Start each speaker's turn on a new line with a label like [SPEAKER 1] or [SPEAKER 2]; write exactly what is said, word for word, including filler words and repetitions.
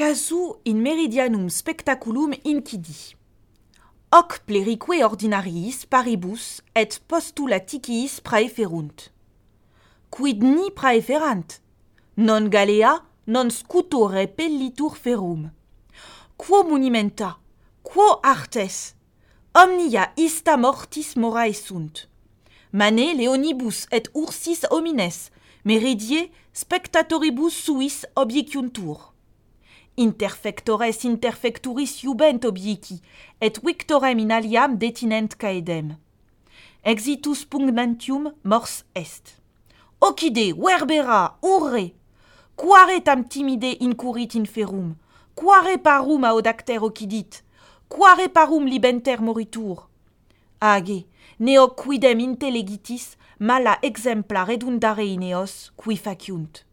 [SPEAKER 1] casu in meridianum spectaculum incidi. Hoc plerique ordinariis paribus et postulaticiis praeferunt. Quid ni praeferant? Non galea, non scuto repellitur ferum. Quo munimenta, quo artes? Omnia ista mortis morae sunt. Mane leonibus et ursis homines, meridie spectatoribus suis obieciuntur. Interfectores interfecturis iubent obieci, et victorem in aliam detinent caedem. Exitus pugnantium mors est. Occide, verbera, urre! Quare tam timide incurrit in ferum? Quare parum audacter occidit? Quare parum libenter moritur? Age, neo quidem intelegitis mala exempla redundare in eos qui faciunt.